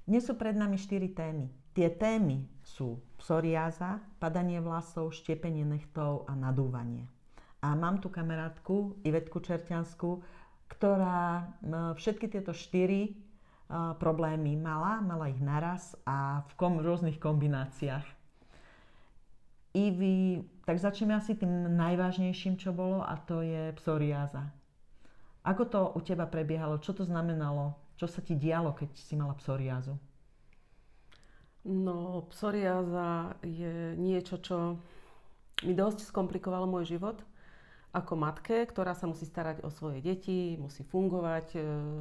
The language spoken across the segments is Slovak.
Dnes sú pred nami 4 témy. Tie témy sú psoriáza, padanie vlasov, štiepenie nechtov a nadúvanie. A mám tu kamarátku Ivetku Čerťanskú, ktorá všetky tieto 4 problémy mala ich naraz a v rôznych kombináciách. Ivi, tak začneme asi tým najvážnejším, čo bolo, a to je psoriáza. Ako to u teba prebiehalo? Čo to znamenalo? Čo sa ti dialo, keď si mala psoriázu? No, psoriáza je niečo, čo mi dosť skomplikovalo môj život ako matke, ktorá sa musí starať o svoje deti, musí fungovať,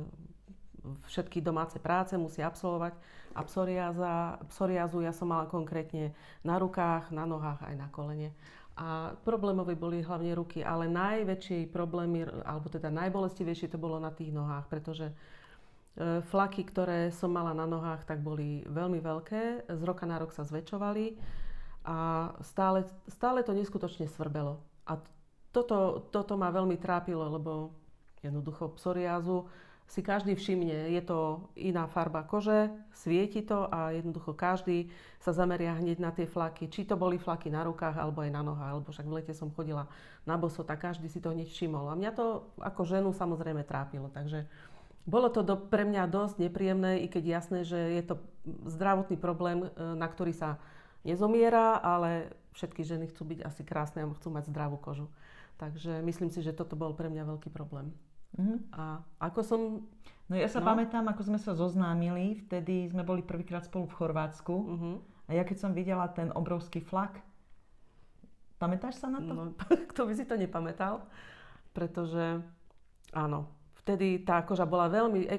všetky domáce práce musí absolvovať. A psoriázu ja som mala konkrétne na rukách, na nohách aj na kolene. A problémové boli hlavne ruky, ale najväčšie problémy, alebo teda najbolestivejšie to bolo na tých nohách, pretože flaky, ktoré som mala na nohách, tak boli veľmi veľké, z roka na rok sa zväčšovali a stále to neskutočne svrbelo. A toto ma veľmi trápilo, lebo jednoducho psoriázu si každý všimne, je to iná farba kože, svieti to a jednoducho každý sa zameria hneď na tie flaky. Či to boli flaky na rukách, alebo aj na nohách, alebo však v lete som chodila na boso, tak každý si to hneď všimol. A mňa to ako ženu samozrejme trápilo, takže bolo to pre mňa dosť nepríjemné, i keď jasné, že je to zdravotný problém, na ktorý sa nezomiera, ale všetky ženy chcú byť asi krásne a chcú mať zdravú kožu. Takže myslím si, že toto bol pre mňa veľký problém. A ako som... No ja sa pamätám, ako sme sa zoznámili, vtedy sme boli prvýkrát spolu v Chorvátsku. A ja keď som videla ten obrovský flak, pamätáš sa na to? No, kto by si to nepamätal, pretože áno, vtedy tá koža bola veľmi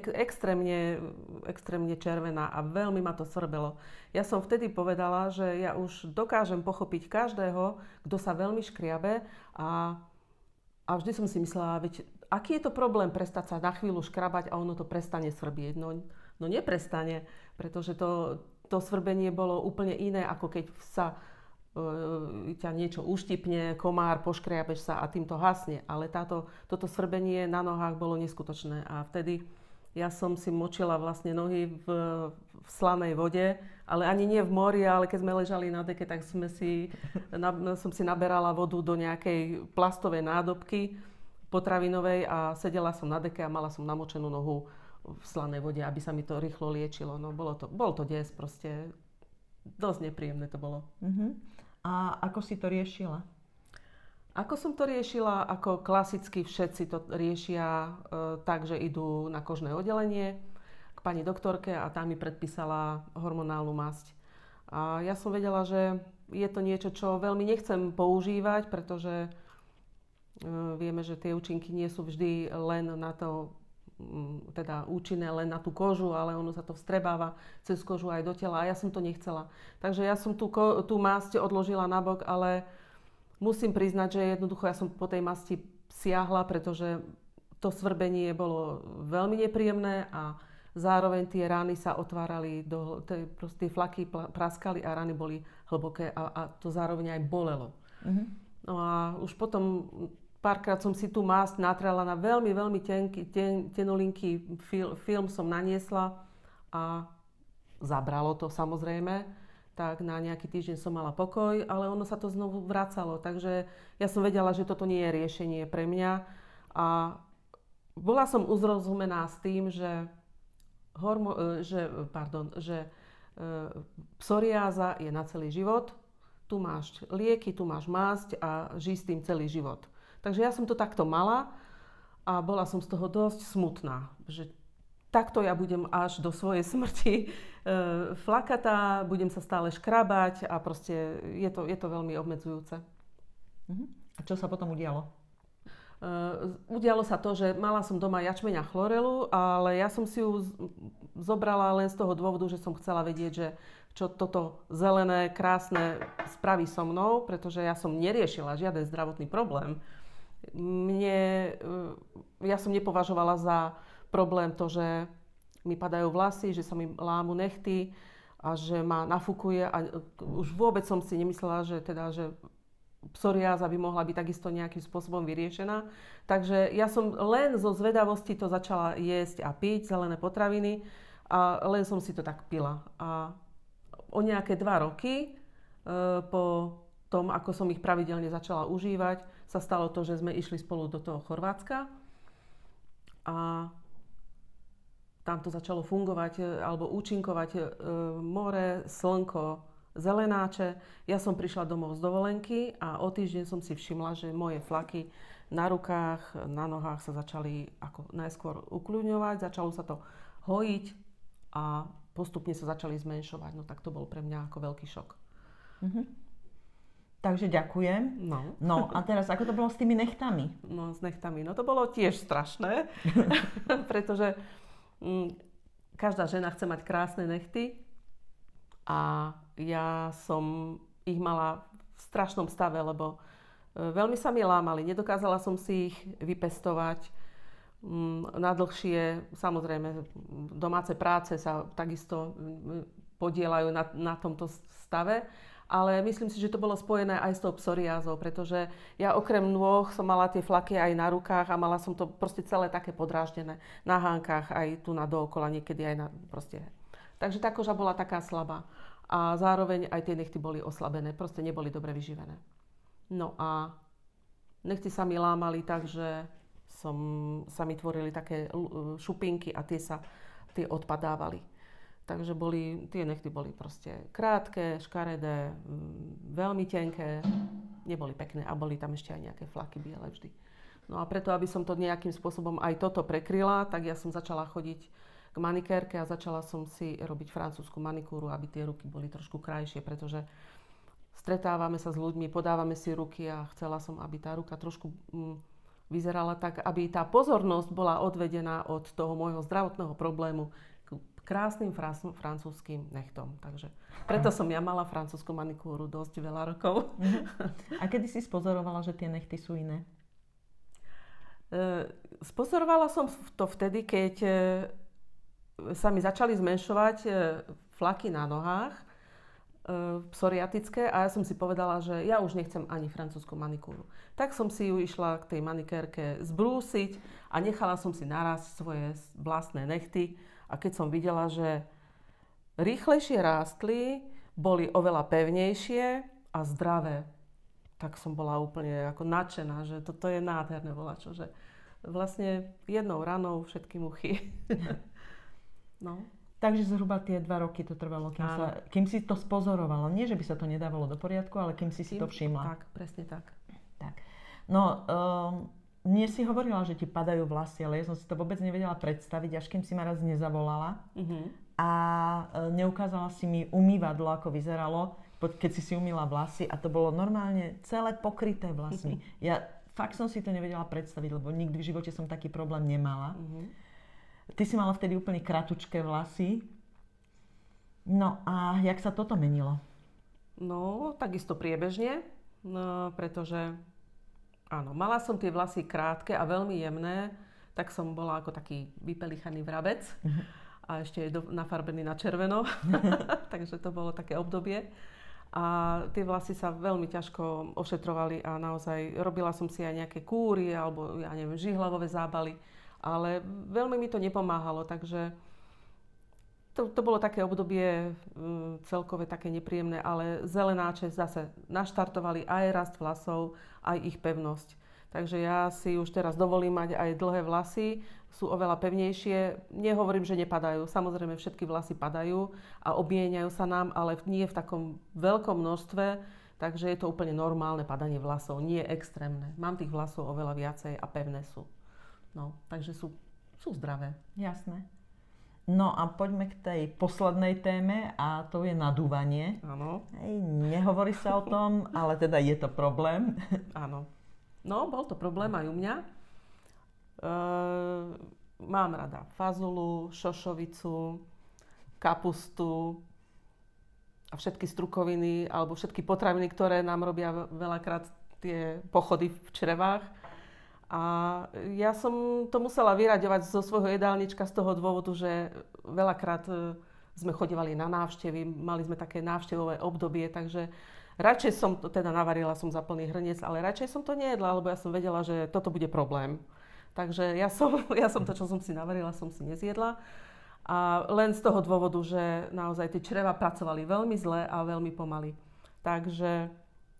extrémne červená a veľmi ma to svrbelo. Ja som vtedy povedala, že ja už dokážem pochopiť každého, kto sa veľmi škriabe a vždy som si myslela, veď aký je to problém prestať sa na chvíľu škrabať a ono to prestane svrbieť? No neprestane, pretože to svrbenie bolo úplne iné, ako keď sa ťa niečo uštipne, komár, poškriabeš sa a tým to hasne. Ale toto svrbenie na nohách bolo neskutočné. A vtedy ja som si močila vlastne nohy v slanej vode, ale ani nie v mori, ale keď sme ležali na deke, tak som si naberala vodu do nejakej plastovej nádobky potravinovej a sedela som na deke a mala som namočenú nohu v slanej vode, aby sa mi to rýchlo liečilo. No bol to des, proste dosť nepríjemné to bolo. A ako si to riešila? Ako som to riešila? Ako klasicky všetci to riešia tak, že idú na kožné oddelenie k pani doktorke a tá mi predpísala hormonálnu masť. A ja som vedela, že je to niečo, čo veľmi nechcem používať, pretože vieme, že tie účinky nie sú vždy len na to, teda účinné len na tú kožu, ale ono sa to vstrebáva cez kožu aj do tela a ja som to nechcela. Takže ja som tú masť odložila nabok, ale musím priznať, že jednoducho ja som po tej masti siahla, pretože to svrbenie bolo veľmi nepríjemné a zároveň tie rány sa otvárali, tie flaky praskali a rány boli hlboké a to zároveň aj bolelo. No a už potom párkrát som si tú masť natrela na veľmi, veľmi tenulinký film som naniesla a zabralo to samozrejme. Tak na nejaký týždeň som mala pokoj, ale ono sa to znovu vracalo. Takže ja som vedela, že toto nie je riešenie pre mňa. A bola som uzrozumená s tým, že psoriáza je na celý život. Tu máš lieky, tu máš masť a žij s tým celý život. Takže ja som to takto mala a bola som z toho dosť smutná, že takto ja budem až do svojej smrti flakatá, budem sa stále škrabať a proste je to veľmi obmedzujúce. A čo sa potom udialo? Udialo sa to, že mala som doma jačmeň a chlorelu, ale ja som si ju zobrala len z toho dôvodu, že som chcela vedieť, že čo toto zelené, krásne spraví so mnou, pretože ja som neriešila žiaden zdravotný problém. Ja som nepovažovala za problém to, že mi padajú vlasy, že sa mi lámu nechty a že ma nafúkuje a už vôbec som si nemyslela, že psoriáza by mohla byť takisto nejakým spôsobom vyriešená. Takže ja som len zo zvedavosti to začala jesť a piť, zelené potraviny A len som si to tak pila. A o nejaké 2 roky po tom, ako som ich pravidelne začala užívať, sa stalo to, že sme išli spolu do toho Chorvátska a tam to začalo fungovať alebo účinkovať more, slnko, zelenáče. Ja som prišla domov z dovolenky a o týždeň som si všimla, že moje flaky na rukách, na nohách sa začali ako najskôr ukľudňovať, začalo sa to hojiť a postupne sa začali zmenšovať. No tak to bol pre mňa ako veľký šok. Takže ďakujem. No a teraz, ako to bolo s tými nechtami? No s nechtami, no to bolo tiež strašné, pretože každá žena chce mať krásne nechty a ja som ich mala v strašnom stave, lebo veľmi sa mi lámali. Nedokázala som si ich vypestovať na dlhšie. Samozrejme, domáce práce sa takisto podielajú na tomto stave. Ale myslím si, že to bolo spojené aj s tou psoriázou, pretože ja okrem nôh som mala tie flaky aj na rukách a mala som to proste celé také podráždené. Na hánkach, aj tu na dookola, niekedy aj na proste. Takže tá koža bola taká slabá. A zároveň aj tie nechty boli oslabené, proste neboli dobre vyživené. No a nechty sa mi lámali tak, že sa mi tvorili také šupinky a tie odpadávali. Takže tie nechty boli proste krátke, škaredé, veľmi tenké, neboli pekné a boli tam ešte aj nejaké flaky biele vždy. No a preto, aby som to nejakým spôsobom aj toto prekryla, tak ja som začala chodiť k manikérke a začala som si robiť francúzsku manikúru, aby tie ruky boli trošku krajšie, pretože stretávame sa s ľuďmi, podávame si ruky a chcela som, aby tá ruka trošku vyzerala tak, aby tá pozornosť bola odvedená od toho môjho zdravotného problému krásnym francúzským nechtom. Takže preto som ja mala francúzsku manikúru dosť veľa rokov. A kedy si spozorovala, že tie nechty sú iné? Spozorovala som to vtedy, keď sa mi začali zmenšovať flaky na nohách, psoriatické, a ja som si povedala, že ja už nechcem ani francúzsku manikúru. Tak som si ju išla k tej manikérke zbrúsiť a nechala som si narásť svoje vlastné nechty. A keď som videla, že rýchlejšie rástli, boli oveľa pevnejšie a zdravé, tak som bola úplne ako nadšená, že toto je nádherné volačo, že vlastne jednou ranou všetky muchy. No. Takže zhruba tie 2 roky to trvalo, kým si to spozorovala. Nie, že by sa to nedávalo do poriadku, ale kým si to všimla. Tak, presne tak. No, mne si hovorila, že ti padajú vlasy, ale ja som si to vôbec nevedela predstaviť, až kým si ma raz nezavolala. A neukázala si mi umývadlo, ako vyzeralo, keď si umýla vlasy, a to bolo normálne celé pokryté vlasmi. Ja fakt som si to nevedela predstaviť, lebo nikdy v živote som taký problém nemala. Ty si mala vtedy úplne kratučké vlasy. No a jak sa toto menilo? No, takisto priebežne, pretože áno, mala som tie vlasy krátke a veľmi jemné, tak som bola ako taký vypelichaný vrabec a ešte nafarbený na červeno, takže to bolo také obdobie. A tie vlasy sa veľmi ťažko ošetrovali a naozaj robila som si aj nejaké kúry alebo ja neviem, žihlavové zábaly, ale veľmi mi to nepomáhalo, takže to bolo také obdobie celkové také nepríjemné, ale zelenáče zase naštartovali aj rast vlasov, aj ich pevnosť. Takže ja si už teraz dovolím mať aj dlhé vlasy, sú oveľa pevnejšie. Nehovorím, že nepadajú, samozrejme všetky vlasy padajú a obmieniajú sa nám, ale nie v takom veľkom množstve, takže je to úplne normálne padanie vlasov, nie extrémne. Mám tých vlasov oveľa viacej a pevné sú. No, takže sú zdravé. Jasné. No a poďme k tej poslednej téme a to je nadúvanie. Áno. Nehovorí sa o tom, ale teda je to problém. Áno. No, bol to problém aj u mňa. Mám rada fazulu, šošovicu, kapustu a všetky strukoviny alebo všetky potraviny, ktoré nám robia veľakrát tie pochody v črevách. A ja som to musela vyraďovať zo svojho jedálnička z toho dôvodu, že veľakrát sme chodívali na návštevy, mali sme také návštevové obdobie, takže radšej som to, teda navarila som za plný hrniec, ale radšej som to nejedla, lebo ja som vedela, že toto bude problém. Takže ja som to, čo som si navarila, som si nezjedla. A len z toho dôvodu, že naozaj tie čreva pracovali veľmi zle a veľmi pomaly. Takže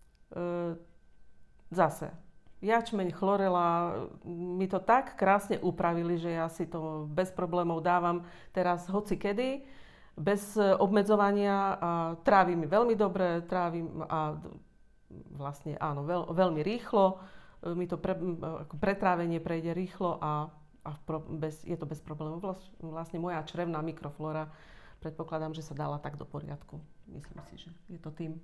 zase, jačmeň, chlorela, mi to tak krásne upravili, že ja si to bez problémov dávam teraz hocikedy, bez obmedzovania a trávi mi veľmi dobre, a vlastne áno, veľmi rýchlo, mi to pretrávenie prejde rýchlo a je to bez problémov. Vlastne moja črevná mikroflóra, predpokladám, že sa dala tak do poriadku. Myslím si, že je to tým.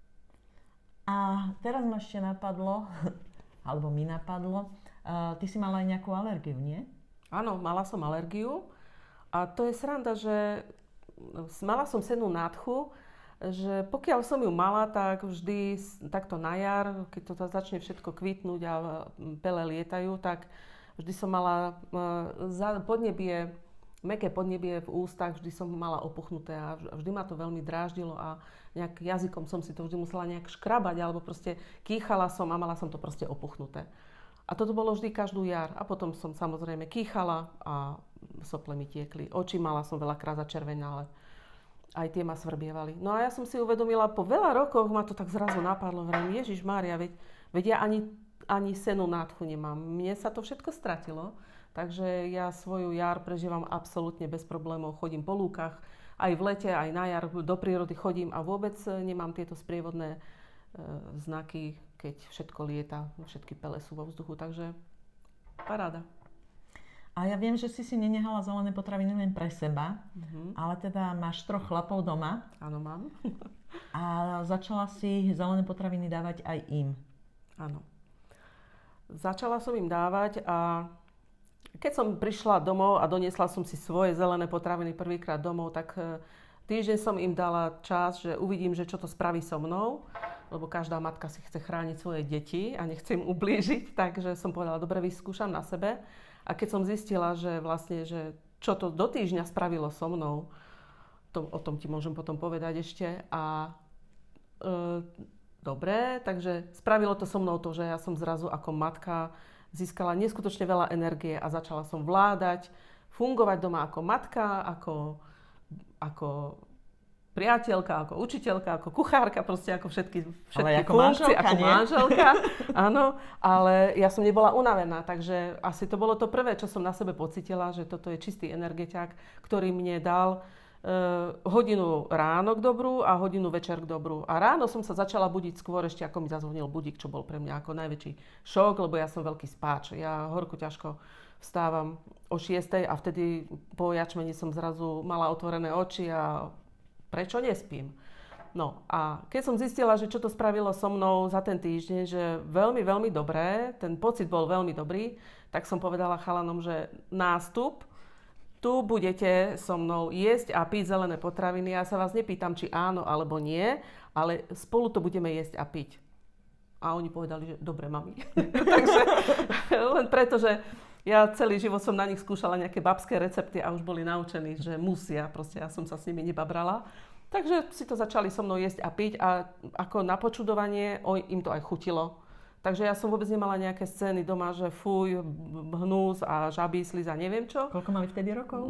A teraz ma ešte napadlo, alebo mi napadlo, ty si mala aj nejakú alergiu, nie? Áno, mala som alergiu a to je sranda, že mala som sennú nádchu, že pokiaľ som ju mala, tak vždy takto na jar, keď to začne všetko kvitnúť a pele lietajú, tak vždy som mala podnebie, mäkké podnebie v ústach, vždy som mala opuchnuté a vždy ma to veľmi dráždilo a nejak jazykom som si to vždy musela nejak škrabať alebo proste kýchala som a mala som to proste opuchnuté. A toto bolo vždy každú jar a potom som samozrejme kýchala a sople mi tiekli. Oči mala som veľakrát začervenalé, aj tie ma svrbievali. No a ja som si uvedomila, po veľa rokoch ma to tak zrazu napadlo, vrajím, Ježišmária, veď ja ani sennú nádchu nemám. Mne sa to všetko stratilo, takže ja svoju jar prežívam absolútne bez problémov. Chodím po lúkach, aj v lete, aj na jar do prírody chodím a vôbec nemám tieto sprievodné znaky, keď všetko lieta, všetky pele sú vo vzduchu, takže paráda. A ja viem, že si nenehala zelené potraviny len pre seba, ale teda máš 3 chlapov doma. Áno, mám. A začala si zelené potraviny dávať aj im. Áno. Začala som im dávať a keď som prišla domov a doniesla som si svoje zelené potraviny prvýkrát domov, tak týždeň som im dala čas, že uvidím, že čo to spraví so mnou, lebo každá matka si chce chrániť svoje deti a nechce im ublížiť, takže som povedala, dobre, vyskúšam na sebe. A keď som zistila, že vlastne, že čo to do týždňa spravilo so mnou, o tom ti môžem potom povedať ešte. A dobre, takže spravilo to so mnou to, že ja som zrazu ako matka získala neskutočne veľa energie a začala som vládať, fungovať doma ako matka, ako priateľka, ako učiteľka, ako kuchárka, proste ako všetky ako funkcie, manželka, ako nie? manželka. Áno, ale ja som nebola unavená, takže asi to bolo to prvé, čo som na sebe pocitila, že toto je čistý energetiak, ktorý mne dal hodinu ráno k dobru a hodinu večer k dobru. A ráno som sa začala budiť skôr, ešte ako mi zazvonil budík, čo bol pre mňa ako najväčší šok, lebo ja som veľký spáč. Ja horko ťažko vstávam o 6:00 a vtedy po jačmeni som zrazu mala otvorené oči a prečo nespím? No a keď som zistila, že čo to spravilo so mnou za ten týždeň, že veľmi, veľmi dobré, ten pocit bol veľmi dobrý, tak som povedala chalanom, že nástup, tu budete so mnou jesť a piť zelené potraviny. Ja sa vás nepýtam, či áno alebo nie, ale spolu to budeme jesť a piť. A oni povedali, že dobre, mami. Takže len preto, že ja celý život som na nich skúšala nejaké babské recepty a už boli naučení, že musia. Proste ja som sa s nimi nebabrala. Takže si to začali so mnou jesť a piť a ako na počudovanie im to aj chutilo. Takže ja som vôbec nemala nejaké scény doma, že fuj, hnus a žabí, sliz a neviem čo. Koľko mali vtedy rokov?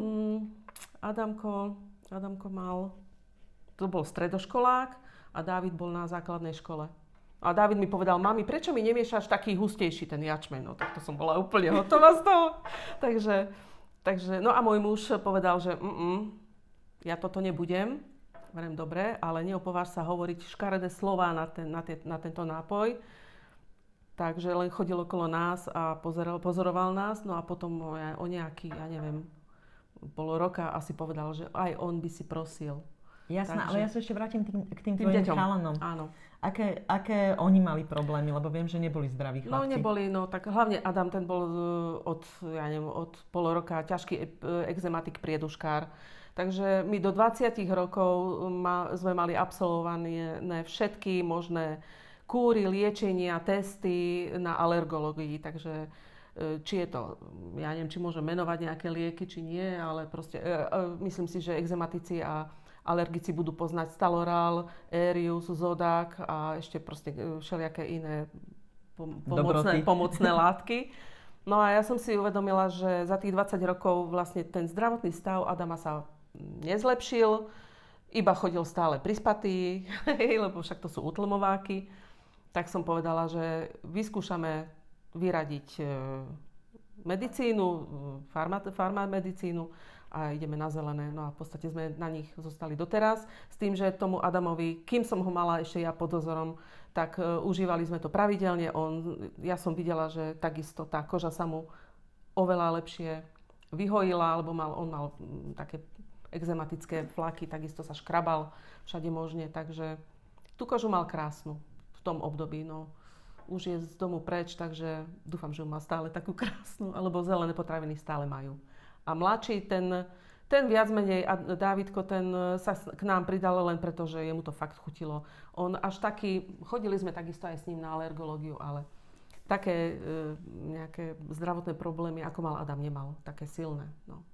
Adamko mal, to bol stredoškolák a Dávid bol na základnej škole. A Dávid mi povedal, mami, prečo mi nemiešaš taký hustejší ten jačmeň? No tak to som bola úplne hotová z toho. Takže, no a môj muž povedal, že ja toto nebudem. Hovorím, dobre, ale neopováž sa hovoriť škaredé slová na tento nápoj. Takže len chodil okolo nás a pozoroval nás. No a potom o nejaký, ja neviem, pol roka asi povedal, že aj on by si prosil. Jasné, ale ja sa ešte vrátim k tým tvojim chalanom. Áno. Aké oni mali problémy? Lebo viem, že neboli zdraví chlapci. No neboli, tak hlavne Adam, ten bol od pol roka ťažký exematik prieduškár. Takže my do 20 rokov sme mali absolvované všetky možné kúry, liečenia, testy na alergológii. Takže či je to, ja neviem, či môžem menovať nejaké lieky, či nie, ale proste myslím si, že exematici a alergici budú poznať Staloral, Erius, Zodac a ešte proste všelijaké iné pomocné látky. No a ja som si uvedomila, že za tých 20 rokov vlastne ten zdravotný stav Adama sa nezlepšil, iba chodil stále prispatý, lebo však to sú utlmováky. Tak som povedala, že vyskúšame vyradiť medicínu, farmamedicínu a ideme na zelené. No a v podstate sme na nich zostali doteraz. S tým, že tomu Adamovi, kým som ho mala ešte ja pod dozorom, tak užívali sme to pravidelne. Ja som videla, že takisto tá koža sa mu oveľa lepšie vyhojila, alebo on mal také exematické flaky, takisto sa škrabal všade možne. Takže tú kožu mal krásnu v tom období. No. Už je z domu preč, takže dúfam, že má stále takú krásnu, alebo zelené potraviny stále majú. A mladší, ten viac menej, a Dávidko, ten sa k nám pridal len preto, že jemu to fakt chutilo. On až taký, chodili sme takisto aj s ním na alergológiu, ale také nejaké zdravotné problémy, ako mal Adam, nemal. Také silné. No.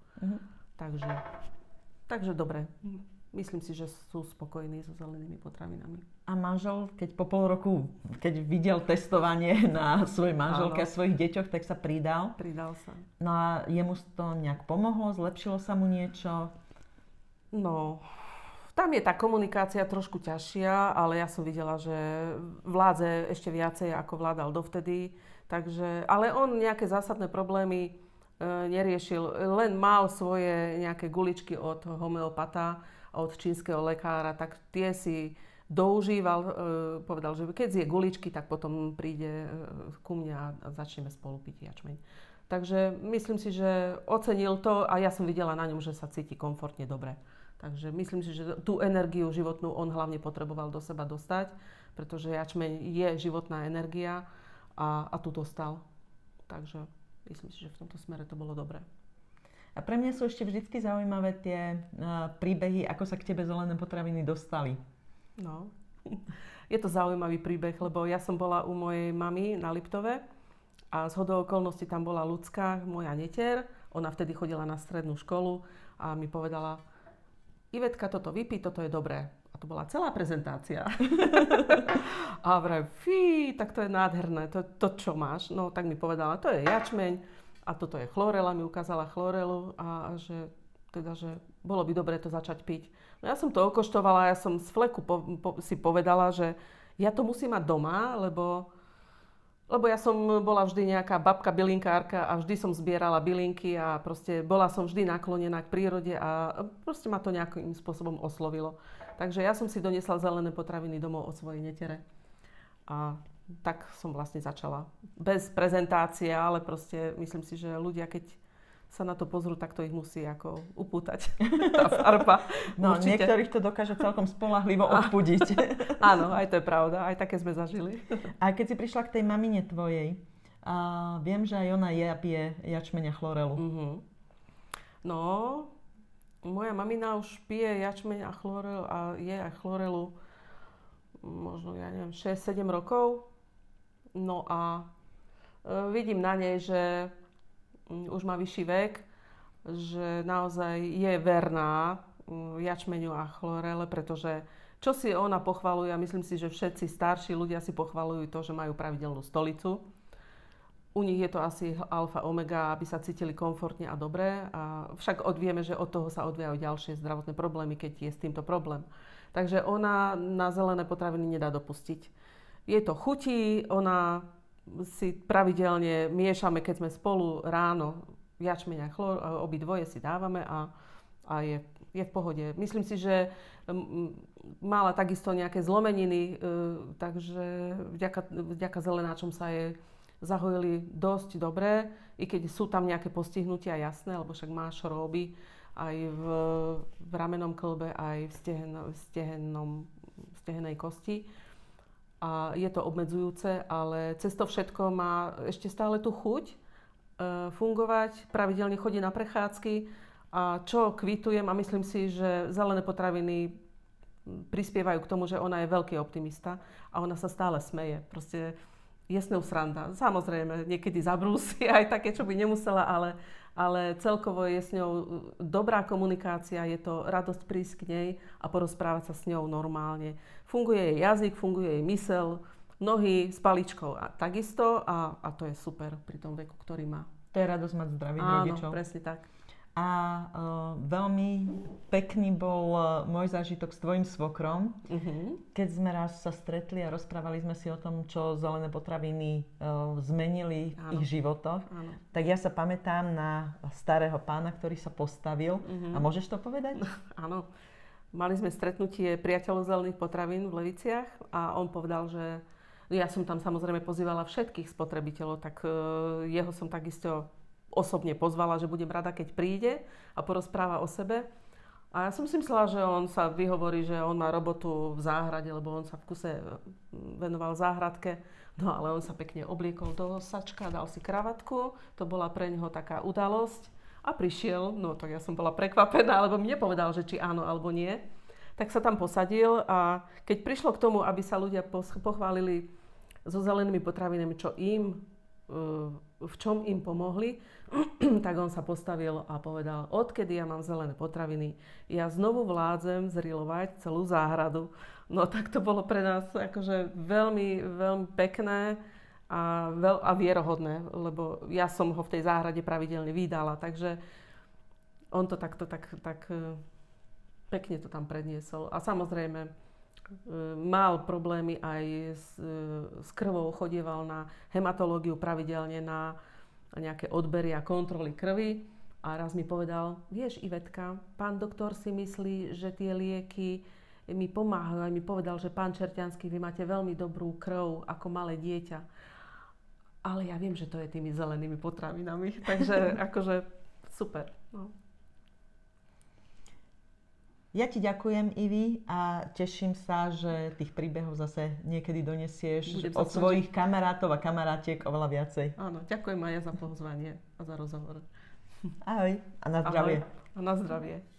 Takže dobre. Myslím si, že sú spokojní so zelenými potravinami. A manžel, keď po pol roku, keď videl testovanie na svojej manželke a svojich deťoch, tak sa pridal? Pridal sa. No a jemu to nejak pomohlo? Zlepšilo sa mu niečo? No, tam je tá komunikácia trošku ťažšia, ale ja som videla, že vládze ešte viacej, ako vládal dovtedy. Takže, ale on nejaké zásadné problémy neriešil. Len mal svoje nejaké guličky od homeopata, od čínskeho lekára, tak tie si doužíval, povedal, že keď zje guličky, tak potom príde ku mne a začneme spolu piť jačmeň. Takže myslím si, že ocenil to a ja som videla na ňom, že sa cíti komfortne dobre. Takže myslím si, že tú energiu životnú on hlavne potreboval do seba dostať, pretože jačmeň je životná energia a tu dostal. Takže myslím si, že v tomto smere to bolo dobré. A pre mňa sú ešte vždycky zaujímavé tie príbehy, ako sa k tebe zelené potraviny dostali. No, je to zaujímavý príbeh, lebo ja som bola u mojej mamy na Liptove a zhodou okolností tam bola Ľudská, moja netier. Ona vtedy chodila na strednú školu a mi povedala: Ivetka, toto vypí, toto je dobré. A to bola celá prezentácia. A vraj, tak to je nádherné, to čo máš? No tak mi povedala, to je jačmeň. A toto je chlorela, mi ukázala chlorelu a že bolo by dobre to začať piť. No ja som to okoštovala, ja som z fleku si povedala, že ja to musím mať doma, lebo ja som bola vždy nejaká babka bylinkárka a vždy som zbierala bylinky a proste bola som vždy naklonená k prírode a proste ma to nejakým spôsobom oslovilo. Takže ja som si doniesla zelené potraviny domov od svojej netere. A tak som vlastne začala. Bez prezentácie, ale proste myslím si, že ľudia, keď sa na to pozrú, tak to ich musí ako upútať. Tá farba. No, určite. Niektorých to dokáže celkom spoľahlivo odpudiť. Áno, aj to je pravda. Aj také sme zažili. A keď si prišla k tej mamine tvojej, viem, že aj ona je a pije jačmeň a chlorelu. No, moja mamina už pije jačmeň a chlorelu a je aj chlorelu možno, ja neviem, 6-7 rokov. No a vidím na nej, že už má vyšší vek, že naozaj je verná jačmeňu a chlorele, pretože čo si ona pochvaľuje, a myslím si, že všetci starší ľudia si pochvaľujú to, že majú pravidelnú stolicu. U nich je to asi alfa omega, aby sa cítili komfortne a dobre. A však vieme, že od toho sa odvíjajú ďalšie zdravotné problémy, keď je s týmto problém. Takže ona na zelené potraviny nedá dopustiť. Je to chutí, ona si pravidelne miešame, keď sme spolu ráno, jačmeň a chlor, obidvoje si dávame a je v pohode. Myslím si, že mala takisto nejaké zlomeniny, takže vďaka zelenáčom sa jej zahojili dosť dobre, i keď sú tam nejaké postihnutia jasné, lebo však má šróby aj v ramennom klbe, aj v stehennej kosti. A je to obmedzujúce, ale cez to všetko má ešte stále tú chuť fungovať, pravidelne chodí na prechádzky a čo kvitujem a myslím si, že zelené potraviny prispievajú k tomu, že ona je veľký optimista a ona sa stále smeje. Proste je s ňou sranda. Samozrejme, niekedy zabrúsi aj také, čo by nemusela, ale celkovo je s ňou dobrá komunikácia, je to radosť prísť k nej a porozprávať sa s ňou normálne. Funguje jej jazyk, funguje jej myseľ Nohy s paličkou a takisto a to je super pri tom veku, ktorý má. To je radosť mať zdravých rodičov. Áno, presne tak. A veľmi pekný bol môj zážitok s tvojim svokrom, keď sme raz sa stretli a rozprávali sme si o tom, čo zelené potraviny zmenili v ich životoch. Áno. Tak ja sa pamätám na starého pána, ktorý sa postavil. A môžeš to povedať? Áno. Mali sme stretnutie priateľov zelených potravín v Leviciach a on povedal, že ja som tam samozrejme pozývala všetkých spotrebiteľov, tak jeho som takisto osobne pozvala, že budem rada, keď príde a porozpráva o sebe. A ja som si myslela, že on sa vyhovorí, že on má robotu v záhrade, lebo on sa v kuse venoval záhradke. No ale on sa pekne obliekol do sačka, dal si kravatku, to bola pre neho taká udalosť. A prišiel, no tak ja som bola prekvapená, lebo mi nepovedal, že či áno alebo nie. Tak sa tam posadil a keď prišlo k tomu, aby sa ľudia pochválili so zelenými potravinami, v čom im pomohli, tak on sa postavil a povedal, odkedy ja mám zelené potraviny, ja znovu vládzem zrilovať celú záhradu. No tak to bolo pre nás akože veľmi, veľmi pekné a vierohodné, lebo ja som ho v tej záhrade pravidelne vydala, takže on to takto tak pekne to tam predniesol. A samozrejme, mal problémy aj s krvou, chodieval na hematológiu pravidelne, na nejaké odbery a kontroly krvi. A raz mi povedal, vieš Ivetka, pán doktor si myslí, že tie lieky mi pomáhajú. Aj mi povedal, že pán Čertiansky, vy máte veľmi dobrú krv ako malé dieťa. Ale ja viem, že to je tými zelenými potravinami. Takže akože super. No. Ja ti ďakujem, Ivi, a teším sa, že tých príbehov zase niekedy donesieš od svojich kamarátov a kamarátiek oveľa viacej. Áno, ďakujem aj ja za pozvanie a za rozhovor. Ahoj a na zdravie. Ahoj a na zdravie.